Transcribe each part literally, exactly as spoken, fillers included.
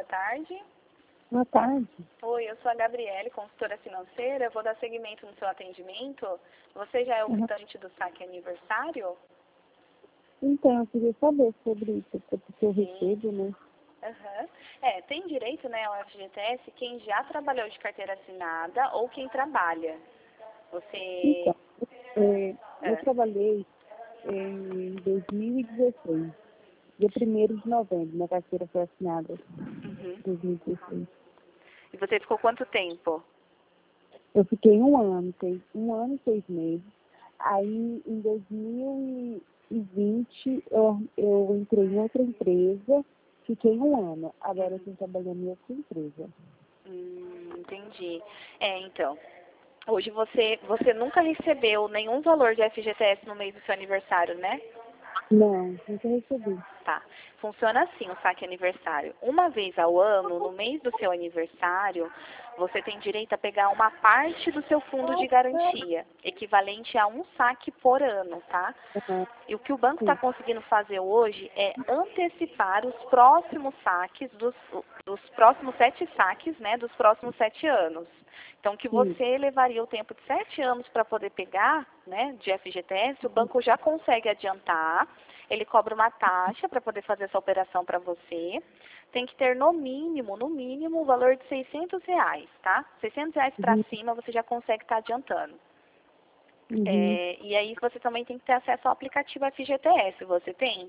boa tarde. Boa tarde. Oi, eu sou a Gabriele, consultora financeira. Eu vou dar seguimento no seu atendimento. Você já é o Uhum. quitante do saque aniversário? Então, eu queria saber sobre isso, porque eu Sim. recebo, né? Uhum. É, tem direito, né, ao F G T S quem já trabalhou de carteira assinada ou quem trabalha. Você... Então, é, eu Ah, trabalhei em dois mil e dezesseis, dia primeiro de novembro, minha carteira foi assinada uhum. em dois mil e dezesseis. E você ficou quanto tempo? Eu fiquei um ano, tem um ano e seis meses. Aí, em dois mil e vinte, eu, eu entrei em outra empresa, fiquei um ano. Agora eu estou trabalhando em outra empresa. Hum, entendi. É, então... Hoje você, você nunca recebeu nenhum valor de F G T S no mês do seu aniversário, né? Não, nunca recebi. Tá. Funciona assim o saque aniversário. Uma vez ao ano, no mês do seu aniversário, você tem direito a pegar uma parte do seu fundo de garantia, equivalente a um saque por ano, tá? Uhum. E o que o banco está Sim. conseguindo fazer hoje é antecipar os próximos saques, dos, dos próximos sete saques, né, dos próximos sete anos. Então, que Sim. você levaria o tempo de sete anos para poder pegar, né, de F G T S, o banco já consegue adiantar, ele cobra uma taxa para poder fazer essa operação para você. Tem que ter no mínimo, no mínimo, o valor de seiscentos reais, tá? seiscentos reais para Uhum. cima você já consegue estar adiantando. Uhum. É, e aí você também tem que ter acesso ao aplicativo F G T S, você tem?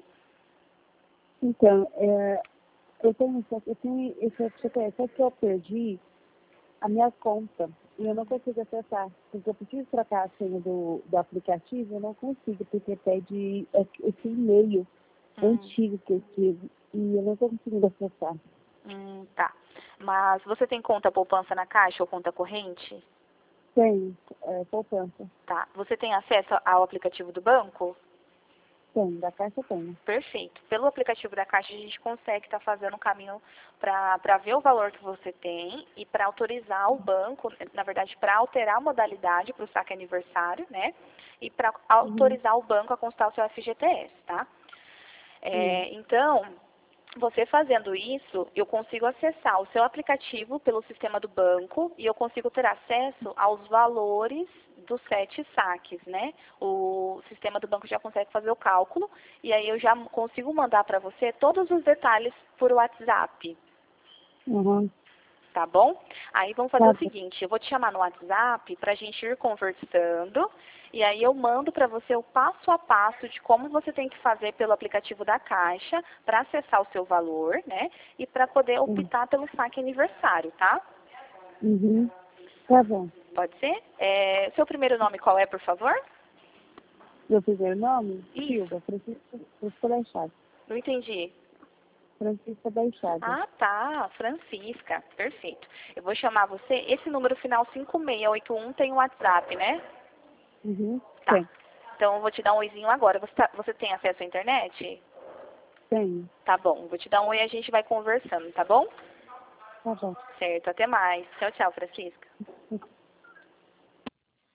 Então, é, eu tenho, só- eu tenho esse F G T S, só que eu perdi a minha conta e eu não consigo acessar, porque eu preciso trocar a senha do, do aplicativo, eu não consigo, porque pede esse esse e-mail Hum, antigo que eu tive e eu não estou conseguindo acessar. hum, tá. Mas você tem conta poupança na Caixa ou conta corrente? Tem, é, poupança. Tá. Você tem acesso ao aplicativo do banco? Tem, da caixa tem. Perfeito. Pelo aplicativo da Caixa, a gente consegue estar fazendo um caminho para ver o valor que você tem e para autorizar o banco, na verdade, para alterar a modalidade para o saque aniversário, né? E para Uhum. autorizar o banco a constar o seu F G T S, tá? Sim. É, então, você fazendo isso, eu consigo acessar o seu aplicativo pelo sistema do banco e eu consigo ter acesso aos valores dos sete saques, né? O sistema do banco já consegue fazer o cálculo e aí eu já consigo mandar para você todos os detalhes por WhatsApp. Uhum. Tá bom? Aí vamos fazer Tá o bom. seguinte, eu vou te chamar no WhatsApp para a gente ir conversando e aí eu mando para você o passo a passo de como você tem que fazer pelo aplicativo da Caixa para acessar o seu valor, né? E para poder Uhum. optar pelo saque aniversário, tá? Uhum. Tá bom. Pode ser? É, seu primeiro nome qual é, por favor? Meu primeiro nome? Isso, Silva, Francisca, Francisca da Enxada. não entendi. Francisca da Enxada. Ah, tá, Francisca, perfeito. Eu vou chamar você, esse número final cinco seis oito um tem o WhatsApp, né? Uhum. Tá. Tem. Então eu vou te dar um oizinho agora. Você, tá- você tem acesso à internet? Tem. Tá bom. Vou te dar um oi e a gente vai conversando, tá bom? Tá bom. Certo. Até mais. Tchau, tchau, Francisca.